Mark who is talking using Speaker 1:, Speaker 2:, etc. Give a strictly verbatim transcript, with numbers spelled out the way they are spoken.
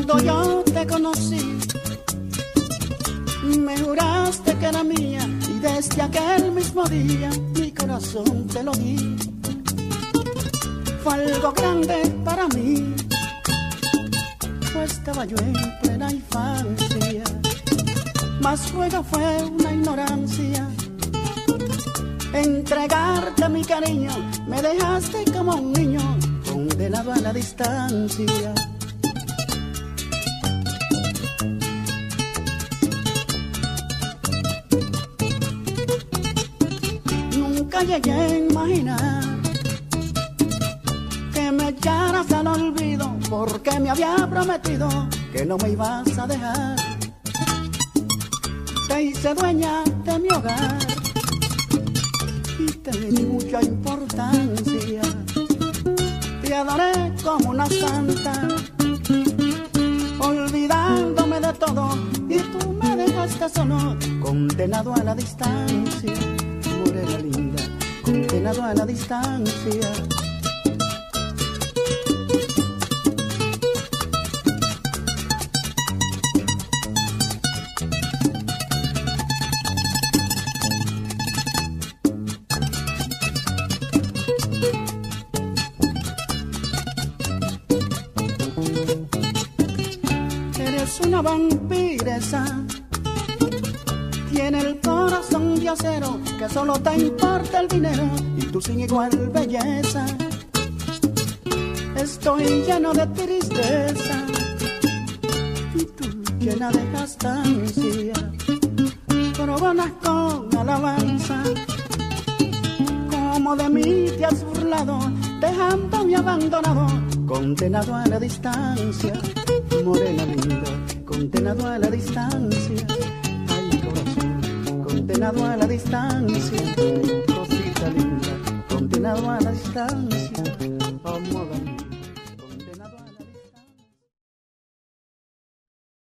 Speaker 1: Cuando yo te conocí, me juraste que era mía y desde aquel mismo día mi corazón te lo di. Fue algo grande para mí, pues estaba yo en plena infancia, mas luego fue una ignorancia. Entregarte mi cariño, me dejaste como un niño condenado a la distancia. Nunca llegué a imaginar que me echaras al olvido, porque me había prometido que no me ibas a dejar. Te hice dueña de mi hogar y te di mucha importancia. Te adoré como una santa, olvidándome de todo, y tú me dejaste solo, condenado a la distancia. Morena linda, condenado a la distancia. Eres una vampiresa, tiene el corazón de acero, que solo te importa el dinero y tú sin igual belleza. Estoy lleno de tristeza y tú llena de castancia. Coronas con alabanza, como de mí te has burlado, dejándome abandonado, condenado a la distancia. Morena linda, condenado a la distancia. Ay, corazón, condenado a la distancia. Cosita linda, condenado a la distancia. Amor.